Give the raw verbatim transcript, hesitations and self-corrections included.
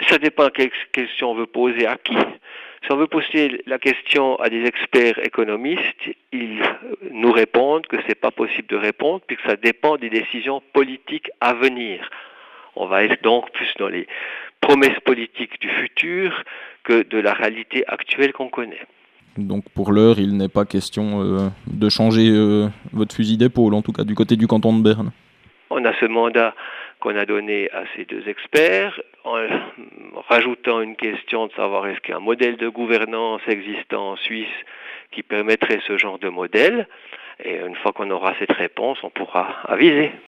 ça dépend quelle question on veut poser à qui. Si on veut poser la question à des experts économistes, ils nous répondent que c'est pas possible de répondre puisque ça dépend des décisions politiques à venir. On va être donc plus dans les promesses politiques du futur que de la réalité actuelle qu'on connaît. Donc pour l'heure, il n'est pas question euh, de changer euh, votre fusil d'épaule, en tout cas du côté du canton de Berne. On a ce mandat qu'on a donné à ces deux experts, en rajoutant une question de savoir est-ce qu'il y a un modèle de gouvernance existant en Suisse qui permettrait ce genre de modèle. Et une fois qu'on aura cette réponse, on pourra aviser.